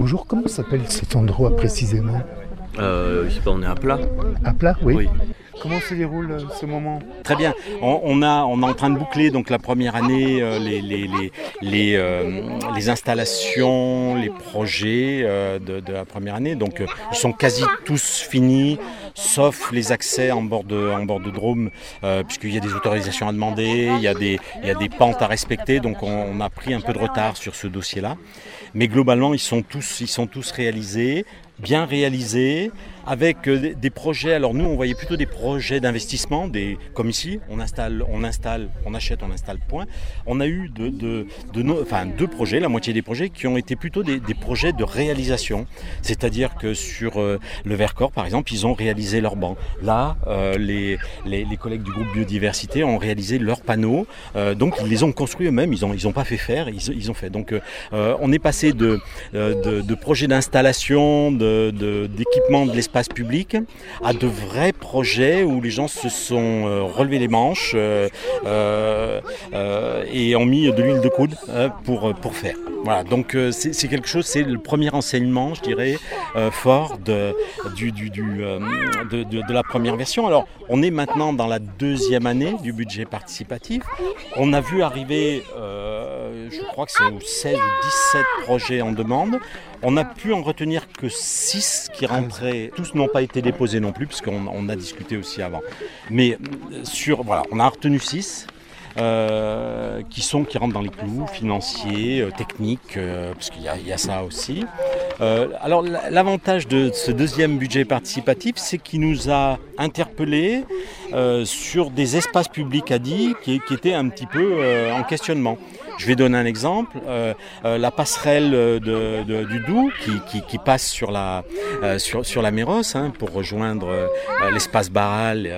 Bonjour, comment s'appelle cet endroit précisément? Je sais pas, on est à plat. À plat, oui. Oui. Comment se déroule ce moment? Très bien. On est en train de boucler donc la première année les installations, les projets de la première année. Donc ils sont quasi tous finis, sauf les accès en bord de Drôme, puisqu'il y a des autorisations à demander, il y a des pentes à respecter. Donc on a pris un peu de retard sur ce dossier-là. Mais globalement, ils sont tous réalisés, bien réalisés, avec des projets. Alors nous, on voyait plutôt des projets d'investissement, comme ici, on achète, on installe, point. On a eu deux projets, la moitié des projets, qui ont été plutôt des projets de réalisation. C'est-à-dire que sur le Vercors, par exemple, ils ont réalisé leur banc. Là, les collègues du groupe Biodiversité ont réalisé leurs panneaux. Donc ils les ont construits eux-mêmes, ils ont pas fait faire, ils ont fait. Donc on est passé de projets d'installation, d'équipement de l'espace public à de vrais projets où les gens se sont relevés les manches et ont mis de l'huile de coude pour faire. Voilà, donc c'est quelque chose, c'est le premier enseignement, je dirais, fort de la première version. Alors, on est maintenant dans la deuxième année du budget participatif. On a vu arriver, je crois que c'est 16 ou 17 projets en demande. On n'a pu en retenir que 6 qui rentraient. Tous n'ont pas été déposés non plus, puisqu'on a discuté aussi avant. Mais on a retenu 6. Qui rentrent dans les clous financiers, techniques, parce qu'il y a ça aussi. Alors l'avantage de ce deuxième budget participatif, c'est qu'il nous a interpellés sur des espaces publics qui étaient un petit peu en questionnement. Je vais donner un exemple, la passerelle du Doubs qui passe sur la Méros pour rejoindre l'espace Barral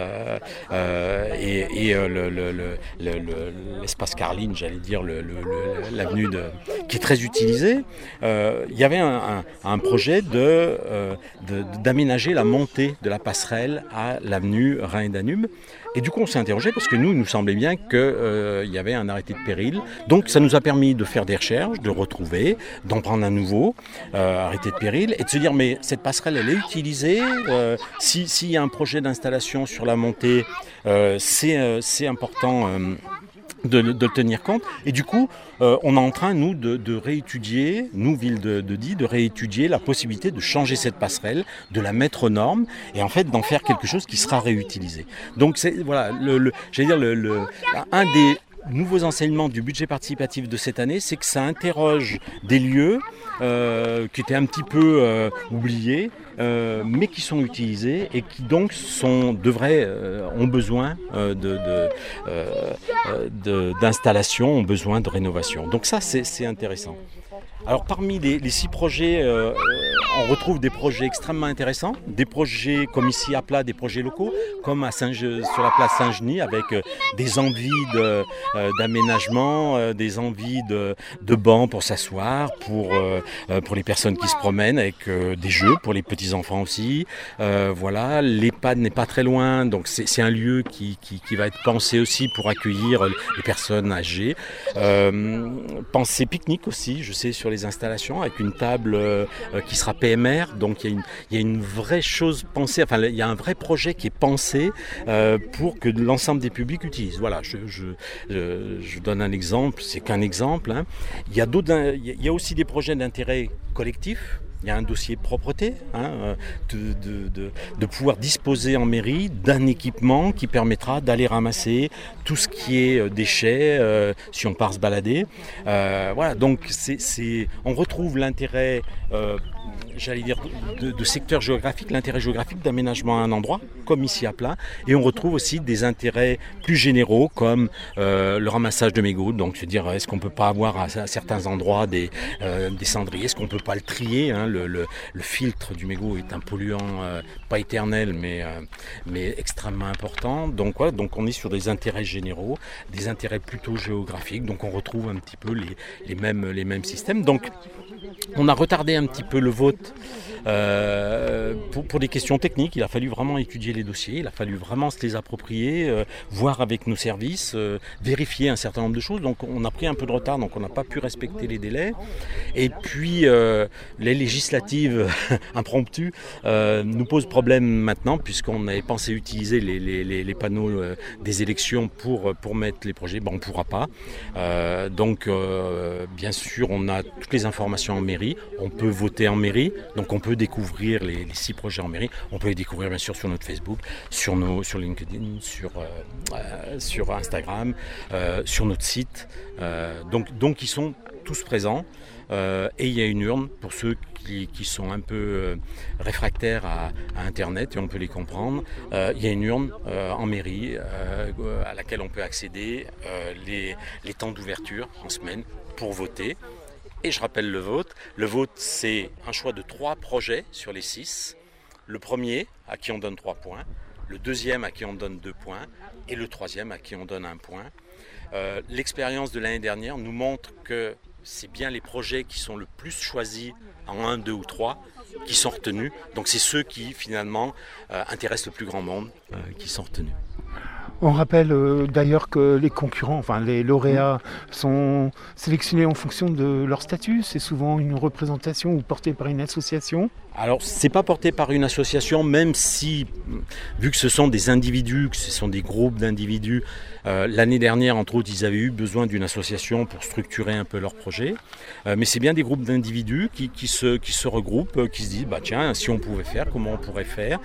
et l'espace Carline, j'allais dire l'avenue qui est très utilisée. Il y avait un projet d'aménager la montée de la passerelle à l'avenue Rhin et Danube. Et du coup, on s'est interrogé parce que il nous semblait bien qu'il y avait un arrêté de péril. Donc, ça nous a permis de faire des recherches, de retrouver, d'en prendre un nouveau arrêté de péril et de se dire, mais cette passerelle, elle est utilisée. S'il y a un projet d'installation sur la montée, c'est important de le tenir compte. Et du coup, on est en train, nous, de réétudier, nous, ville de Die, de réétudier la possibilité de changer cette passerelle, de la mettre aux normes et en fait d'en faire quelque chose qui sera réutilisé. Donc, c'est voilà, un des nouveaux enseignements du budget participatif de cette année, c'est que ça interroge des lieux qui étaient un petit peu oubliés, mais qui sont utilisés et qui donc ont besoin d'installation, ont besoin de rénovation. Donc ça, c'est intéressant. Alors parmi les 6 projets, on retrouve des projets extrêmement intéressants, des projets comme ici à Plat, des projets locaux, comme sur la place Saint-Genis avec des envies d'aménagement, des envies de bancs pour s'asseoir, pour les personnes qui se promènent, avec des jeux pour les petits enfants aussi. Voilà, l'EHPAD n'est pas très loin, donc c'est un lieu qui va être pensé aussi pour accueillir les personnes âgées. Pensé pique-nique aussi, je sais, sur les installations, avec une table qui sera PMR, donc il y a une vraie chose pensée, enfin il y a un vrai projet qui est pensé pour que l'ensemble des publics utilisent. Voilà, je donne un exemple, c'est qu'un exemple. Hein. Il y a aussi des projets d'intérêt collectif. Il y a un dossier propreté, de pouvoir disposer en mairie d'un équipement qui permettra d'aller ramasser tout ce qui est déchets si on part se balader. Voilà, donc on retrouve l'intérêt, j'allais dire, de secteur géographique, l'intérêt géographique d'aménagement à un endroit, comme ici à Plat, et on retrouve aussi des intérêts plus généraux, comme le ramassage de mégots. Donc, je veux dire, est-ce qu'on ne peut pas avoir à certains endroits des cendriers, est-ce qu'on ne peut pas le trier, hein, le filtre du mégot est un polluant pas éternel mais extrêmement important. Donc voilà, donc on est sur des intérêts généraux, des intérêts plutôt géographiques. Donc on retrouve un petit peu les mêmes systèmes. Donc on a retardé un petit peu le vote Pour des questions techniques, il a fallu vraiment étudier les dossiers, il a fallu vraiment se les approprier, voir avec nos services, vérifier un certain nombre de choses. Donc on a pris un peu de retard, donc on n'a pas pu respecter les délais. Et puis les législatives impromptues nous posent problème maintenant, puisqu'on avait pensé utiliser les panneaux des élections pour mettre les projets. On ne pourra pas. Donc bien sûr, on a toutes les informations en mairie. On peut voter en mairie, donc on peut découvrir les 6 projets en mairie. On peut les découvrir bien sûr sur notre Facebook, sur LinkedIn, sur Instagram, sur notre site. Donc ils sont tous présents. Et il y a une urne pour ceux qui sont un peu réfractaires à Internet, et on peut les comprendre. Il y a une urne en mairie à laquelle on peut accéder les temps d'ouverture en semaine pour voter. Et je rappelle le vote. Le vote, c'est un choix de 3 projets sur les 6. Le premier, à qui on donne 3 points. Le deuxième, à qui on donne 2 points. Et le troisième, à qui on donne 1 point. L'expérience de l'année dernière nous montre que c'est bien les projets qui sont le plus choisis en 1, 2 ou 3 qui sont retenus. Donc c'est ceux qui finalement intéressent le plus grand monde qui sont retenus. On rappelle d'ailleurs que les concurrents, enfin les lauréats, sont sélectionnés en fonction de leur statut. C'est souvent une représentation ou portée par une association. Alors, c'est pas porté par une association, même si, vu que ce sont des individus, que ce sont des groupes d'individus, l'année dernière, entre autres, ils avaient eu besoin d'une association pour structurer un peu leur projet. Mais c'est bien des groupes d'individus qui se regroupent, qui se disent, tiens, si on pouvait faire, comment on pourrait faire,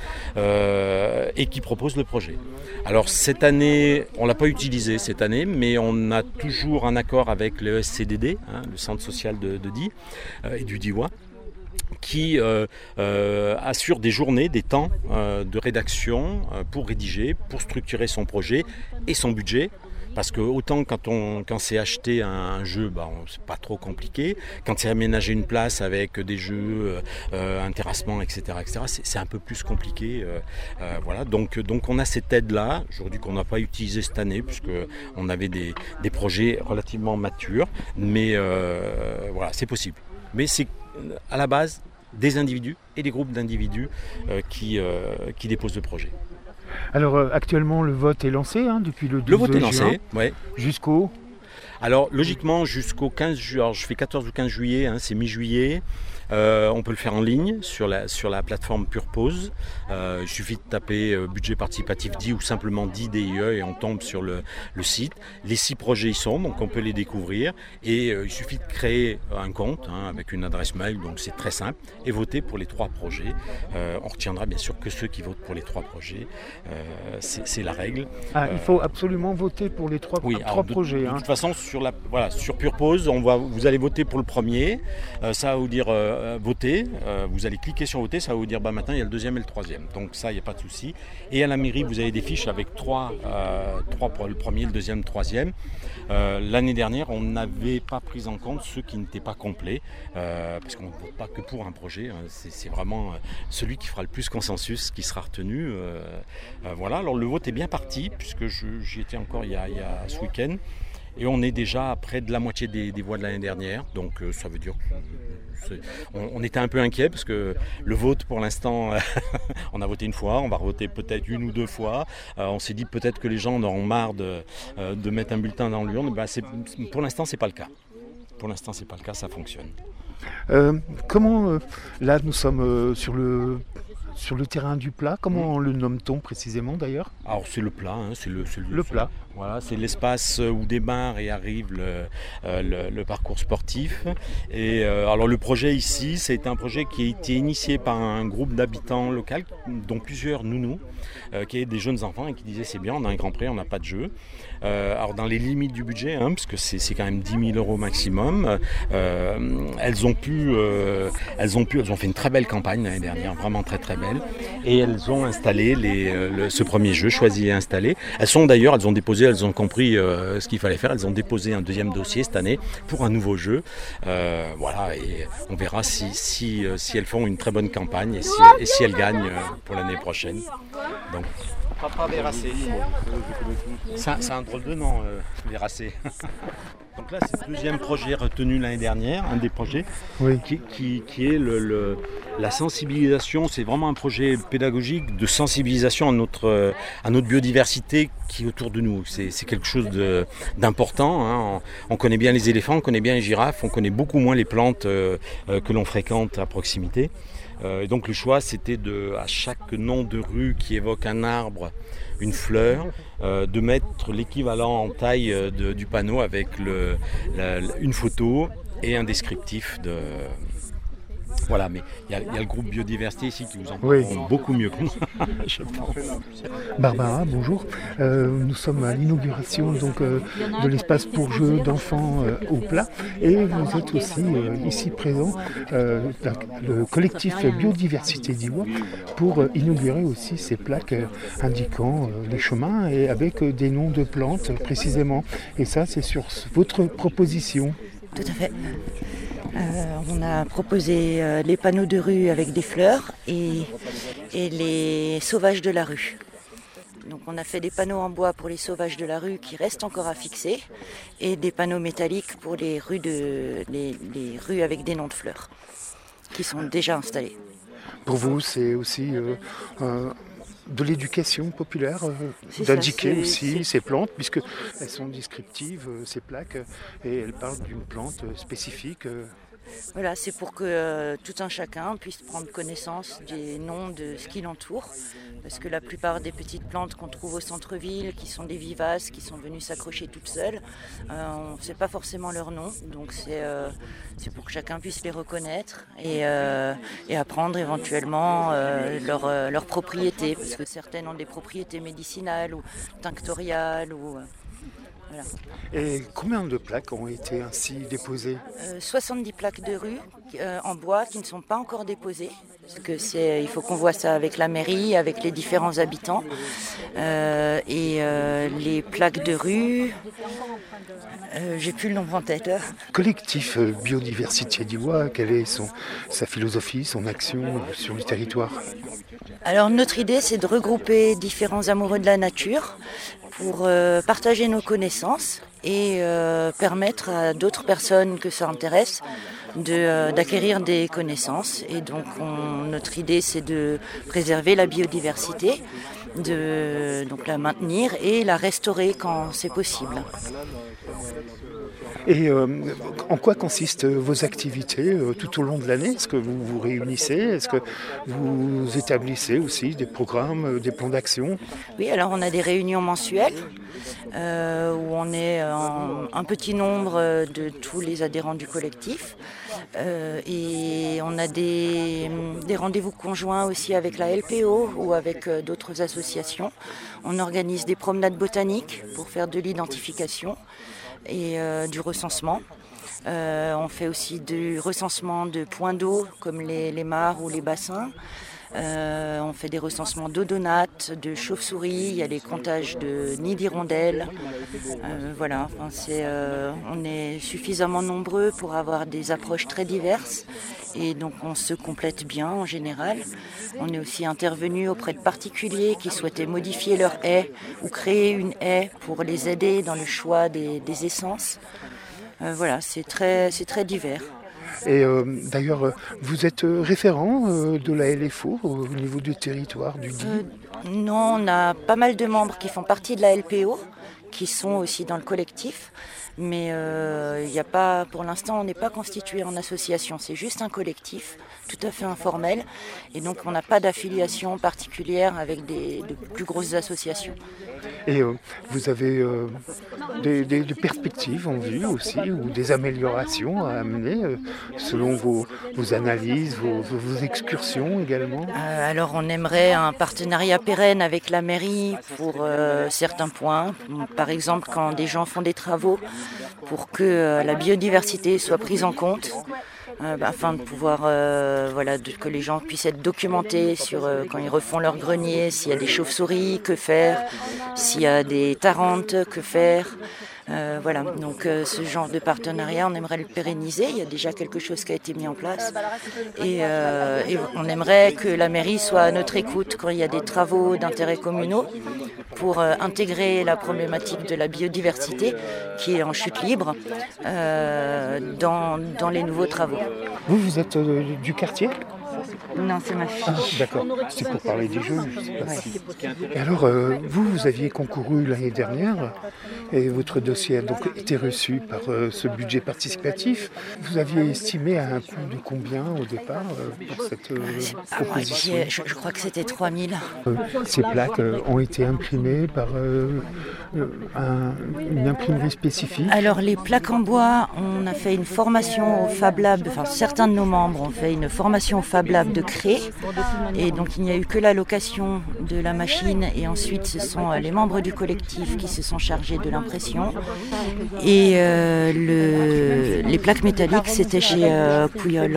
et qui proposent le projet. Alors, cette année, on ne l'a pas utilisé cette année, mais on a toujours un accord avec le SCDD, le Centre social de Die, et du DIWA, qui assure des journées, des temps de rédaction pour rédiger, pour structurer son projet et son budget. Parce que autant quand c'est acheter un jeu, c'est pas trop compliqué. Quand c'est aménager une place avec des jeux, un terrassement, etc., c'est un peu plus compliqué. Voilà. Donc on a cette aide-là, aujourd'hui qu'on n'a pas utilisée cette année, puisqu'on avait des projets relativement matures. Mais voilà, c'est possible. Mais c'est à la base des individus et des groupes d'individus qui déposent le projet. Alors actuellement le vote est lancé depuis le 12 Le vote est juin, lancé, ouais. Jusqu'au... Alors logiquement jusqu'au 15 juillet, alors je fais 14 ou 15 juillet, c'est mi-juillet. On peut le faire en ligne sur la plateforme Purpose. Il suffit de taper budget participatif DIE ou simplement DIE DIE et on tombe sur le site. Les 6 projets y sont, donc on peut les découvrir. Et il suffit de créer un compte avec une adresse mail, donc c'est très simple, et voter pour les 3 projets. On retiendra bien sûr que ceux qui votent pour les 3 projets. C'est la règle. Il faut absolument voter pour les 3 projets. De toute façon, sur Purpose, vous allez voter pour le premier. Ça va vous dire voter, vous allez cliquer sur voter, ça va vous dire maintenant il y a le deuxième et le troisième, donc ça il n'y a pas de souci. Et à la mairie vous avez des fiches avec 3 pour le premier, le deuxième, le troisième. L'année dernière on n'avait pas pris en compte ceux qui n'étaient pas complets, parce qu'on ne vote pas que pour un projet, c'est vraiment celui qui fera le plus consensus qui sera retenu. Voilà, alors le vote est bien parti, puisque j'y étais encore il y a ce week-end. Et on est déjà à près de la moitié des voix de l'année dernière, donc ça veut dire on était un peu inquiet parce que le vote pour l'instant, on a voté une fois, on va revoter peut-être 1 ou 2 fois. On s'est dit peut-être que les gens en auront marre de mettre un bulletin dans l'urne. Pour l'instant, c'est pas le cas. Pour l'instant, c'est pas le cas, ça fonctionne. Comment, là nous sommes sur le terrain du plat, comment le nomme-t-on précisément d'ailleurs ? Alors c'est le plat, c'est le plat. Voilà, c'est l'espace où démarre et arrive le parcours sportif. Et alors le projet ici, c'est un projet qui a été initié par un groupe d'habitants locaux, dont plusieurs nounous, qui étaient des jeunes enfants et qui disaient c'est bien, on a un grand prix, on n'a pas de jeu. Alors dans les limites du budget, parce que c'est quand même 10 000 € maximum, elles ont fait une très belle campagne l'année dernière, vraiment très très belle, et elles ont installé ce premier jeu, choisi et installé. Elles ont compris ce qu'il fallait faire, elles ont déposé un deuxième dossier cette année pour un nouveau jeu. Voilà, et on verra si elles font une très bonne campagne et si elles gagnent pour l'année prochaine. Donc, Papa Véracé. C'est un drôle de nom, Véracé. Donc là, c'est le deuxième projet retenu l'année dernière, un des projets, Oui. qui est la sensibilisation. C'est vraiment un projet pédagogique de sensibilisation à notre biodiversité qui est autour de nous. C'est quelque chose d'important. Hein. On connaît bien les éléphants, on connaît bien les girafes, on connaît beaucoup moins les plantes que l'on fréquente à proximité. Et donc le choix, c'était à chaque nom de rue qui évoque un arbre, une fleur, de mettre l'équivalent en taille du panneau avec une photo et un descriptif de... Voilà, mais il y a le groupe biodiversité ici qui vous en parleront beaucoup mieux que moi, je pense. Barbara, bonjour. Nous sommes à l'inauguration de l'espace pour jeux d'enfants au Plat et vous êtes aussi ici présent, le collectif Biodiversité d'Iwa, pour inaugurer aussi ces plaques indiquant les chemins et avec des noms de plantes précisément. Et ça, c'est sur votre proposition. Tout à fait. On a proposé les panneaux de rue avec des fleurs et les sauvages de la rue. Donc on a fait des panneaux en bois pour les sauvages de la rue qui restent encore à fixer et des panneaux métalliques pour les rues avec des noms de fleurs qui sont déjà installés. Pour vous, c'est aussi de l'éducation populaire, d'indiquer aussi ces plantes, puisqu'elles sont descriptives, ces plaques, et elles parlent d'une plante spécifique. Voilà, c'est pour que tout un chacun puisse prendre connaissance des noms de ce qui l'entoure. Parce que la plupart des petites plantes qu'on trouve au centre-ville, qui sont des vivaces, qui sont venues s'accrocher toutes seules, on ne sait pas forcément leur nom. Donc c'est pour que chacun puisse les reconnaître et apprendre éventuellement leurs propriétés. Parce que certaines ont des propriétés médicinales ou tinctoriales. Voilà. Et combien de plaques ont été ainsi déposées ? 70 plaques de rue en bois qui ne sont pas encore déposées. Parce que il faut qu'on voit ça avec la mairie, avec les différents habitants. Les plaques de rue, j'ai plus le nom en tête. Collectif Biodiversité d'Iwa, quelle est sa philosophie, son action sur le territoire ? Alors notre idée, c'est de regrouper différents amoureux de la nature pour partager nos connaissances et permettre à d'autres personnes que ça intéresse d'acquérir des connaissances. Et donc notre idée, c'est de préserver la biodiversité, donc la maintenir et la restaurer quand c'est possible. Et en quoi consistent vos activités tout au long de l'année ? Est-ce que vous vous réunissez ? Est-ce que vous établissez aussi des programmes, des plans d'action ? Oui, alors on a des réunions mensuelles où on est un petit nombre de tous les adhérents du collectif. Et on a des rendez-vous conjoints aussi avec la LPO ou avec d'autres associations. On organise des promenades botaniques pour faire de l'identification et du recensement. On fait aussi du recensement de points d'eau comme les mares ou les bassins. On fait des recensements d'odonates, de chauves-souris, il y a les comptages de nids d'hirondelles. Voilà, on est suffisamment nombreux pour avoir des approches très diverses et donc on se complète bien en général. On est aussi intervenu auprès de particuliers qui souhaitaient modifier leur haie ou créer une haie pour les aider dans le choix des essences. Voilà, c'est très divers. Et d'ailleurs, vous êtes référent de la LFO au niveau du territoire du DI ? Non, on a pas mal de membres qui font partie de la LPO, qui sont aussi dans le collectif. Mais pour l'instant, on n'est pas constitué en association. C'est juste un collectif tout à fait informel. Et donc, on n'a pas d'affiliation particulière avec de plus grosses associations. Et vous avez des perspectives en vue aussi, ou des améliorations à amener selon vos analyses, vos excursions également ? Alors on aimerait un partenariat pérenne avec la mairie pour certains points. Par exemple, quand des gens font des travaux pour que la biodiversité soit prise en compte. Afin de pouvoir que les gens puissent être documentés sur quand ils refont leur grenier, s'il y a des chauves-souris, que faire, s'il y a des tarantes, que faire. Voilà, donc ce genre de partenariat, on aimerait le pérenniser. Il y a déjà quelque chose qui a été mis en place. Et on aimerait que la mairie soit à notre écoute quand il y a des travaux d'intérêt communaux pour intégrer la problématique de la biodiversité qui est en chute libre dans les nouveaux travaux. Vous êtes du quartier ? Non, c'est ma fille. Ah, d'accord, c'est pour parler des jeux. Et alors, vous aviez concouru l'année dernière et votre dossier a donc été reçu par ce budget participatif. Vous aviez estimé à un coût de combien au départ pour cette proposition ? Je crois que c'était 3 000. Ces plaques ont été imprimées par une imprimerie spécifique. Alors les plaques en bois, on a fait une formation au Fab Lab, enfin certains de nos membres ont fait une formation au Fab Lab de Cré, et donc il n'y a eu que la location de la machine, et ensuite ce sont les membres du collectif qui se sont chargés de l'impression, et les plaques métalliques c'était chez Pouyol.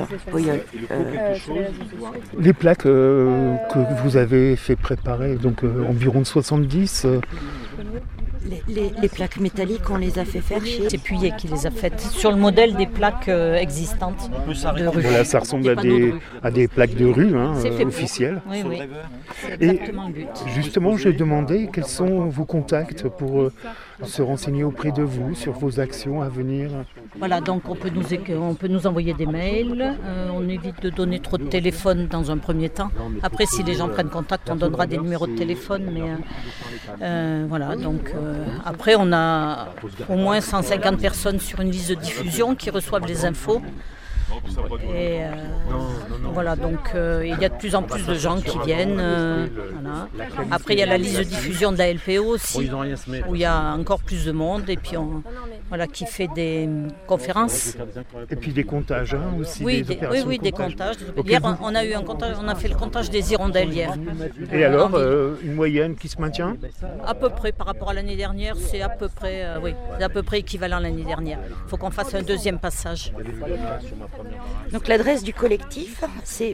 Les plaques que vous avez fait préparer, donc environ de 70. Les plaques métalliques, on les a fait faire chez... C'est Puyer qui les a faites, sur le modèle des plaques existantes de rue. Voilà, ça ressemble à des plaques de rue officielles. Oui, oui. C'est exactement le but. Justement, j'ai demandé quels sont vos contacts pour se renseigner auprès de vous sur vos actions à venir. Voilà, donc on peut nous envoyer des mails, on évite de donner trop de téléphone dans un premier temps. Après, si les gens prennent contact, on donnera des numéros de téléphone, mais voilà, donc après on a au moins 150 personnes sur une liste de diffusion qui reçoivent les infos. Et voilà, donc il y a de plus en plus de gens qui viennent. Voilà. Après, il y a la liste de diffusion de la LPO aussi, où il y a encore plus de monde, et puis qui fait des conférences. Et puis des comptages aussi. Oui, des comptages. Hier, on a fait le comptage des hirondelles hier. Et alors, une moyenne qui se maintient ? À peu près par rapport à l'année dernière, c'est à peu près, c'est à peu près équivalent à l'année dernière. Il faut qu'on fasse un deuxième passage. Donc l'adresse du collectif, c'est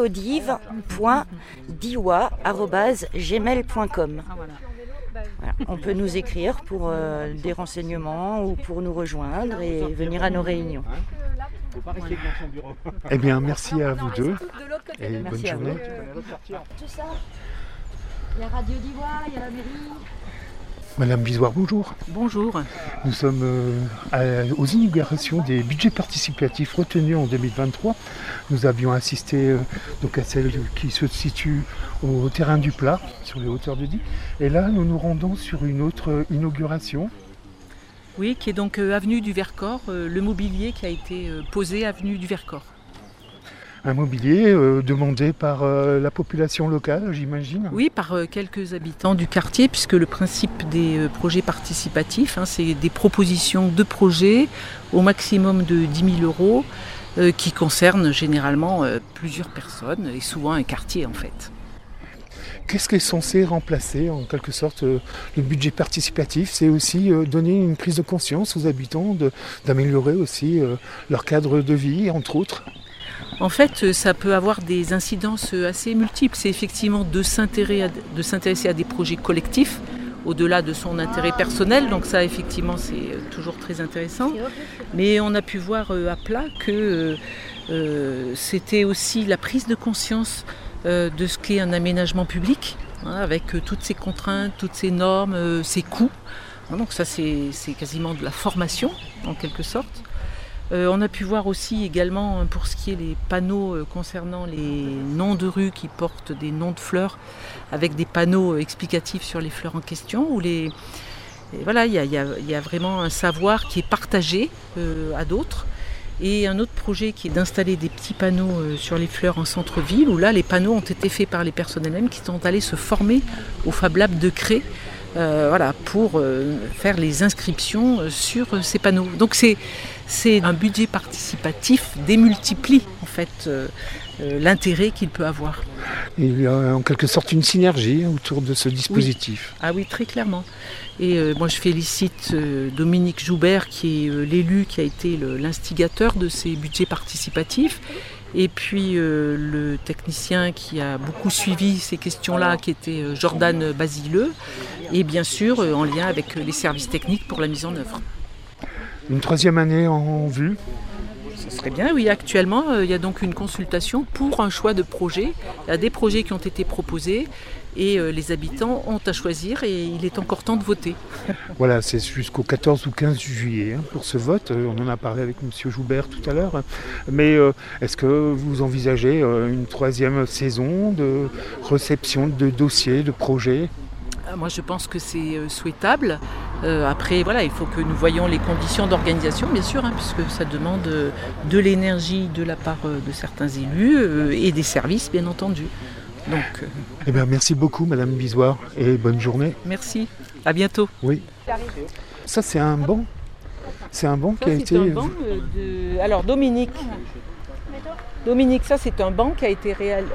biodiv.diwa@gmail.com. Voilà. On peut nous écrire pour des renseignements ou pour nous rejoindre et venir à nos réunions. Eh bien, merci à vous deux et bonne journée. Tout ça. Il y a Radio Diwa, il y a la mairie. Madame Bisoire, bonjour. Bonjour. Nous sommes aux inaugurations des budgets participatifs retenus en 2023. Nous avions assisté donc à celle qui se situe au terrain du Plat, sur les hauteurs de Die. Et là, nous nous rendons sur une autre inauguration. Oui, qui est donc avenue du Vercors, le mobilier qui a été posé avenue du Vercors. Un mobilier demandé par la population locale, j'imagine ? Oui, par quelques habitants du quartier, puisque le principe des projets participatifs, c'est des propositions de projets au maximum de 10 000 € qui concernent généralement plusieurs personnes et souvent un quartier en fait. Qu'est-ce qui est censé remplacer en quelque sorte le budget participatif ? C'est aussi donner une prise de conscience aux habitants d'améliorer aussi leur cadre de vie, entre autres ? En fait, ça peut avoir des incidences assez multiples. C'est effectivement de s'intéresser à des projets collectifs, au-delà de son intérêt personnel. Donc ça, effectivement, c'est toujours très intéressant. Mais on a pu voir à Plat que c'était aussi la prise de conscience de ce qu'est un aménagement public, avec toutes ces contraintes, toutes ces normes, ces coûts. Donc ça, c'est quasiment de la formation, en quelque sorte. On a pu voir aussi également pour ce qui est les panneaux concernant les noms de rues qui portent des noms de fleurs avec des panneaux explicatifs sur les fleurs en question. Voilà, il y a vraiment un savoir qui est partagé à d'autres. Et un autre projet qui est d'installer des petits panneaux sur les fleurs en centre-ville, où là les panneaux ont été faits par les personnes elles-mêmes qui sont allées se former au Fab Lab de Cré. Pour faire les inscriptions sur ces panneaux. Donc c'est un budget participatif démultiplie en fait l'intérêt qu'il peut avoir. Il y a en quelque sorte une synergie autour de ce dispositif. Oui. Ah oui, très clairement. Et moi je félicite Dominique Joubert qui est l'élu qui a été l'instigateur de ces budgets participatifs Et puis le technicien qui a beaucoup suivi ces questions-là, qui était Jordan Basileux, et bien sûr en lien avec les services techniques pour la mise en œuvre. Une 3e année en vue? Ce serait bien, oui. Actuellement, il y a donc une consultation pour un choix de projet. Il y a des projets qui ont été proposés et les habitants ont à choisir et il est encore temps de voter. Voilà, c'est jusqu'au 14 ou 15 juillet pour ce vote. On en a parlé avec M. Joubert tout à l'heure. Mais est-ce que vous envisagez une 3e saison de réception de dossiers, de projets ? Moi, je pense que c'est souhaitable. Après, voilà, il faut que nous voyions les conditions d'organisation, bien sûr, puisque ça demande de l'énergie de la part de certains élus et des services, bien entendu. Donc, eh bien, merci beaucoup, Madame Bisoire, et bonne journée. Merci. À bientôt. Oui. Ça, c'est un banc. C'est un banc qui a été. Un banc de... Alors, Dominique, ça, c'est un banc qui a été réalisé.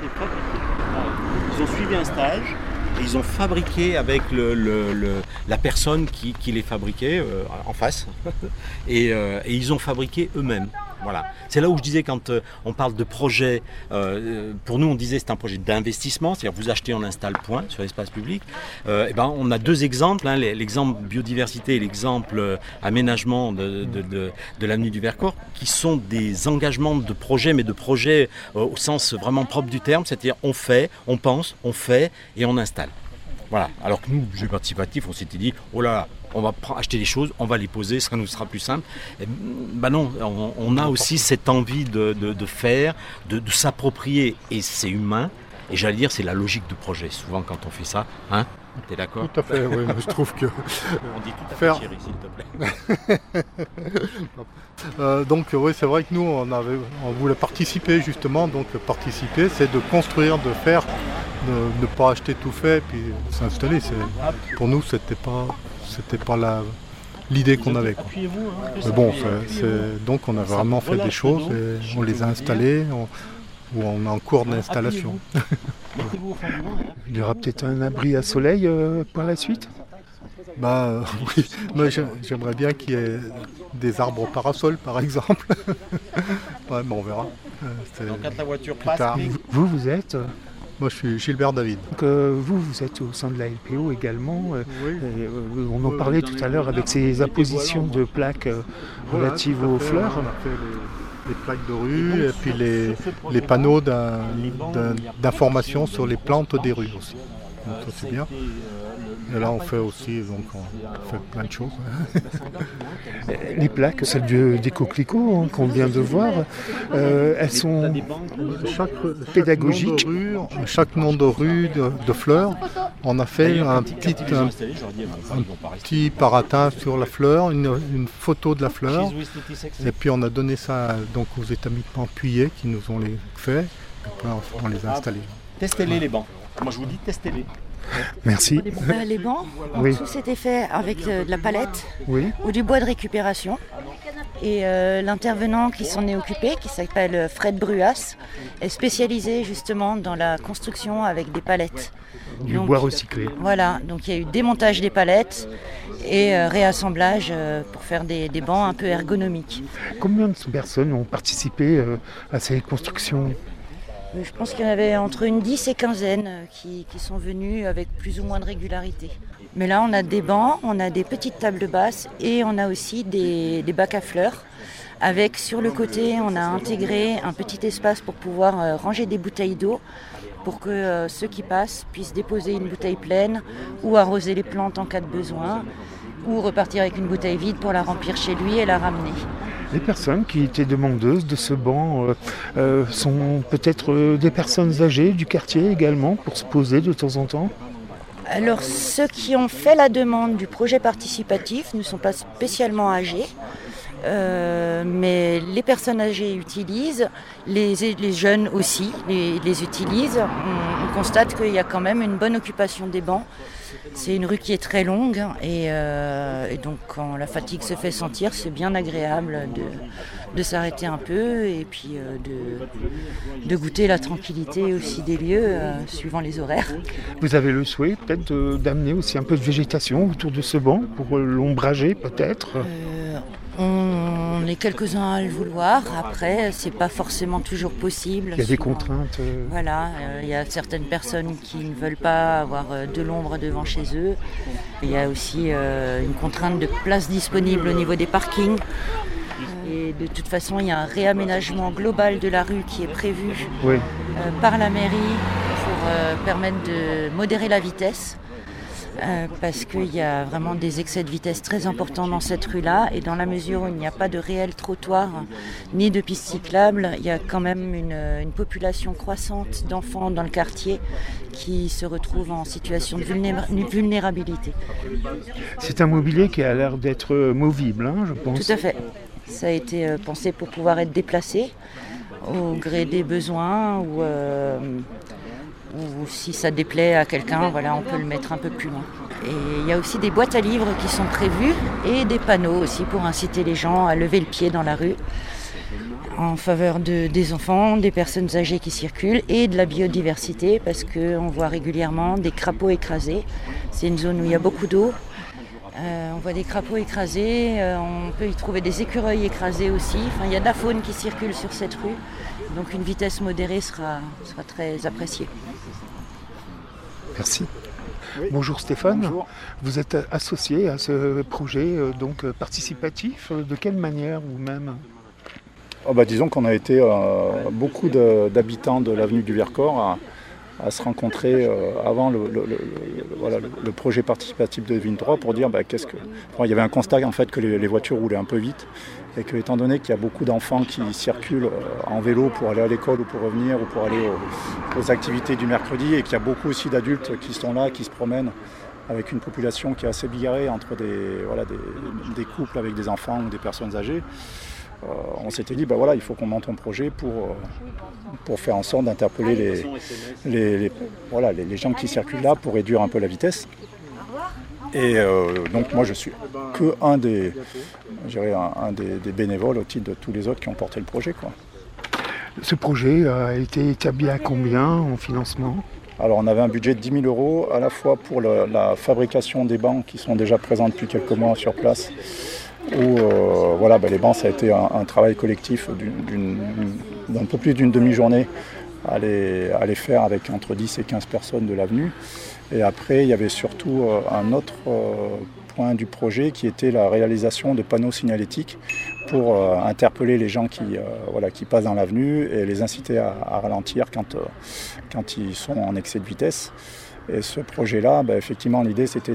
Ils ont suivi un stage. Ils ont fabriqué avec la personne qui les fabriquait en face et ils ont fabriqué eux-mêmes. Voilà. C'est là où je disais quand on parle de projet, pour nous on disait c'est un projet d'investissement, c'est-à-dire vous achetez, on installe point sur l'espace public. On a 2 exemples, l'exemple biodiversité et l'exemple aménagement de l'avenue du Vercors, qui sont des engagements de projets, mais de projets au sens vraiment propre du terme, c'est-à-dire on fait, on pense, on fait et on installe. Voilà. Alors que nous, budget participatif, on s'était dit, oh là là, on va acheter des choses, on va les poser, ça nous sera plus simple. Non, on a aussi cette envie de faire, de s'approprier, et c'est humain. Et j'allais dire, c'est la logique du projet. Souvent, quand on fait ça, t'es d'accord ? Tout à fait, oui. Je trouve que on dit tout à fait, chérie, s'il te plaît. Donc oui, c'est vrai que nous, on voulait participer justement. Donc participer, c'est de construire, de faire, de ne pas acheter tout fait, puis s'installer. Pour nous, c'était pas l'idée qu'on avait. Quoi. Mais bon, donc on a vraiment fait des choses, et on les a installées. Où on est en cours d'installation. Il y aura peut-être un abri à soleil par la suite ? Oui, moi j'aimerais bien qu'il y ait des arbres parasols par exemple. Ouais, mais on verra. Quand la voiture plus passe. Tard. Vous êtes Moi je suis Gilbert David. Donc, vous êtes au sein de la LPO également. Oui. On en parlait tout à l'heure avec ces appositions de plaques relatives aux fleurs. On a fait les plaques de rue et puis les panneaux d'information sur les plantes des rues aussi. Donc ça c'est bien. Et là on fait aussi, donc on fait plein de choses. Les plaques, celles des coquelicots qu'on vient de voir, elles sont pédagogiques. Chaque nom de rue, de fleurs, on a fait un petit paratin sur la fleur, une photo de la fleur. Et puis on a donné ça donc aux établissements Puyer qui nous ont les fait. Et puis on les a installés. Testez-les les bancs. Moi je vous dis testez-les. Merci. Les bancs, Oui. tout c'était fait avec de la palette Oui. ou du bois de récupération. Et l'intervenant qui s'en est occupé, qui s'appelle Fred Bruas, est spécialisé justement dans la construction avec des palettes. Du bois recyclé. Voilà, donc il y a eu démontage des palettes et réassemblage pour faire des bancs un peu ergonomiques. Combien de personnes ont participé à ces constructions ? Je pense qu'il y en avait entre une 10 et quinzaine qui sont venus avec plus ou moins de régularité. Mais là, on a des bancs, on a des petites tables basses et on a aussi des bacs à fleurs. Avec sur le côté, on a intégré un petit espace pour pouvoir ranger des bouteilles d'eau pour que ceux qui passent puissent déposer une bouteille pleine ou arroser les plantes en cas de besoin ou repartir avec une bouteille vide pour la remplir chez lui et la ramener. Les personnes qui étaient demandeuses de ce banc sont peut-être des personnes âgées du quartier également pour se poser de temps en temps. Alors ceux qui ont fait la demande du projet participatif ne sont pas spécialement âgés, mais les personnes âgées utilisent, les jeunes aussi les utilisent. On constate qu'il y a quand même une bonne occupation des bancs. C'est une rue qui est très longue et donc quand la fatigue se fait sentir, c'est bien agréable de s'arrêter un peu et puis de goûter la tranquillité aussi des lieux suivant les horaires. Vous avez le souhait peut-être d'amener aussi un peu de végétation autour de ce banc pour l'ombrager peut-être On On est quelques-uns à le vouloir. Après, c'est pas forcément toujours possible. Il y a des contraintes. Voilà, il y a certaines personnes qui ne veulent pas avoir de l'ombre devant chez eux. Il y a aussi une contrainte de place disponible au niveau des parkings. Et de toute façon, il y a un réaménagement global de la rue qui est prévu par la mairie pour permettre de modérer la vitesse. Parce qu'il y a vraiment des excès de vitesse très importants dans cette rue-là. Et dans la mesure où il n'y a pas de réel trottoir ni de piste cyclable, il y a quand même une population croissante d'enfants dans le quartier qui se retrouvent en situation de vulnérabilité. C'est un mobilier qui a l'air d'être movible, je pense. Tout à fait. Ça a été pensé pour pouvoir être déplacé au gré des besoins ou si ça déplaît à quelqu'un, on peut le mettre un peu plus loin. Et il y a aussi des boîtes à livres qui sont prévues et des panneaux aussi pour inciter les gens à lever le pied dans la rue en faveur des enfants, des personnes âgées qui circulent et de la biodiversité parce qu'on voit régulièrement des crapauds écrasés. C'est une zone où il y a beaucoup d'eau. On voit des crapauds écrasés, on peut y trouver des écureuils écrasés aussi. Il y a de la faune qui circule sur cette rue, donc une vitesse modérée sera très appréciée. Merci. Oui. Bonjour Stéphane. Bonjour. Vous êtes associé à ce projet participatif. De quelle manière vous-même ? Disons qu'on a été beaucoup d'habitants de l'avenue du Vercors à se rencontrer avant le projet participatif de Vigne 3 pour dire il y avait un constat en fait que les voitures roulaient un peu vite et que étant donné qu'il y a beaucoup d'enfants qui circulent en vélo pour aller à l'école ou pour revenir ou pour aller aux activités du mercredi et qu'il y a beaucoup aussi d'adultes qui sont là, qui se promènent avec une population qui est assez bigarrée entre des couples avec des enfants ou des personnes âgées. On s'était dit, il faut qu'on monte un projet pour faire en sorte d'interpeller les gens qui circulent là pour réduire un peu la vitesse. Et donc moi je suis que un des bénévoles au titre de tous les autres qui ont porté le projet. Ce projet a été établi à combien en financement ? Alors on avait un budget de 10 000 € à la fois pour la fabrication des bancs qui sont déjà présents depuis quelques mois sur place. Où les bancs, ça a été un travail collectif d'un peu plus d'une demi-journée à les faire avec entre 10 et 15 personnes de l'avenue. Et après, il y avait surtout un autre point du projet qui était la réalisation de panneaux signalétiques pour interpeller les gens qui passent dans l'avenue et les inciter à ralentir quand ils sont en excès de vitesse. Et ce projet-là, effectivement, l'idée c'était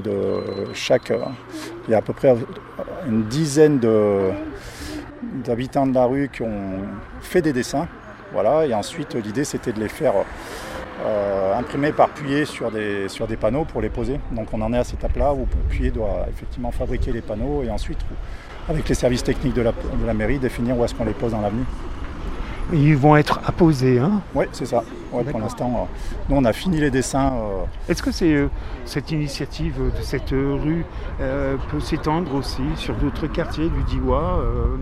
il y a à peu près une dizaine d'habitants de la rue qui ont fait des dessins. Et ensuite l'idée c'était de les faire imprimer par Puyer sur des panneaux pour les poser. Donc on en est à cette étape-là où Puyer doit effectivement fabriquer les panneaux et ensuite, avec les services techniques de la mairie, définir où est-ce qu'on les pose dans l'avenue. Ils vont être apposés, Oui, c'est ça. Pour l'instant, nous on a fini les dessins. Est-ce que cette initiative de cette rue peut s'étendre aussi sur d'autres quartiers du Diois notamment ?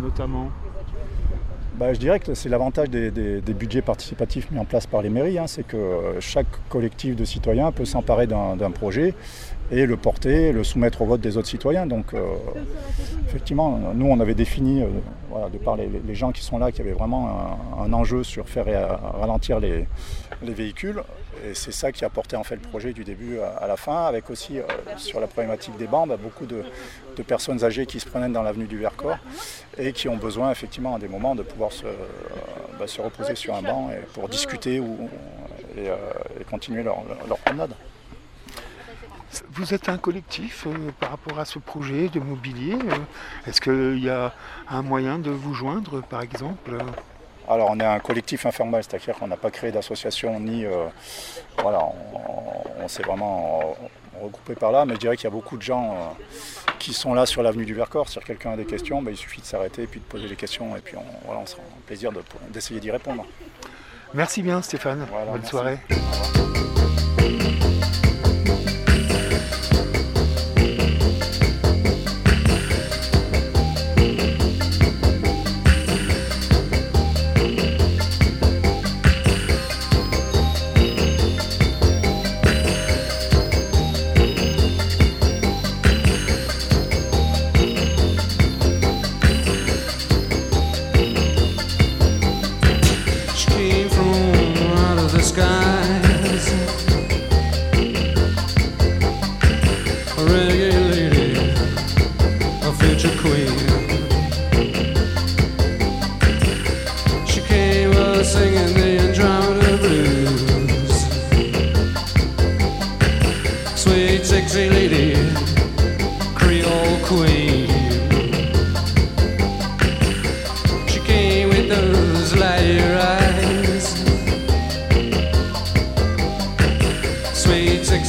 Je dirais que c'est l'avantage des budgets participatifs mis en place par les mairies, c'est que chaque collectif de citoyens peut s'emparer d'un projet et le porter, le soumettre au vote des autres citoyens. Donc effectivement, nous on avait défini, de par les gens qui sont là, qu'il y avait vraiment un enjeu sur faire ralentir les véhicules. Et c'est ça qui a porté en fait le projet du début à la fin, avec aussi sur la problématique des bancs, beaucoup de personnes âgées qui se promènent dans l'avenue du Vercors et qui ont besoin effectivement à des moments de pouvoir se reposer sur un banc pour discuter et continuer leur promenade. Vous êtes un collectif par rapport à ce projet de mobilier. Est-ce qu'il y a un moyen de vous joindre par exemple ? Alors on est un collectif informel, c'est-à-dire qu'on n'a pas créé d'association ni... on s'est vraiment regroupé par là, mais je dirais qu'il y a beaucoup de gens qui sont là sur l'avenue du Vercors. Si quelqu'un a des questions, il suffit de s'arrêter et puis de poser les questions et puis on sera un plaisir d'essayer d'y répondre. Merci bien Stéphane, bonne soirée.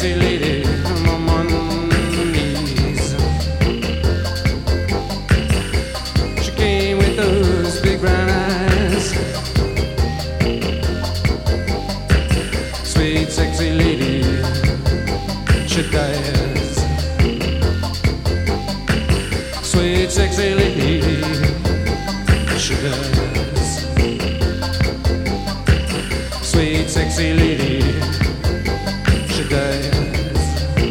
sexy lady, I'm on my knees. She came with those big brown eyes. Sweet sexy lady, she dies. Sweet sexy lady, she dies. Sweet sexy lady, she dies.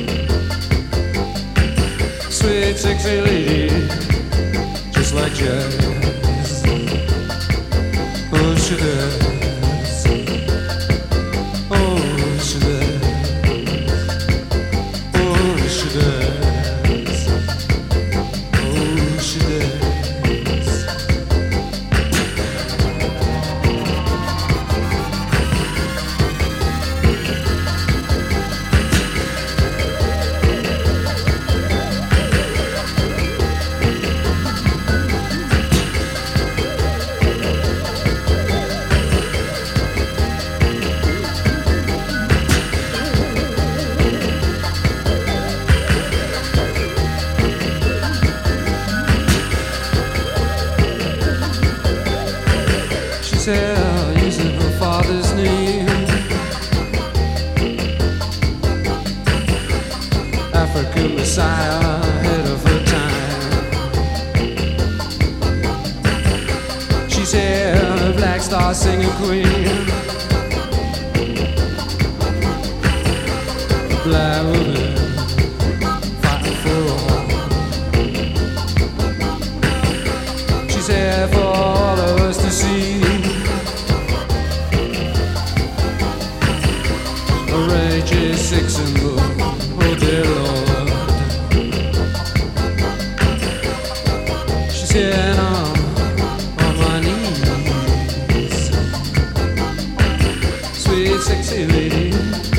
Sweet sexy lady, just like jazz. Oh, she does. Oh, she does. Oh, she does. Oh, she does. Using her father's name, African Messiah, ahead of her time. She said, Black Star singing queen, black woman fighting for. She said, for all of us to see. Outrageous sex symbol, oh dear Lord. She said, on my knees. Sweet sexy lady.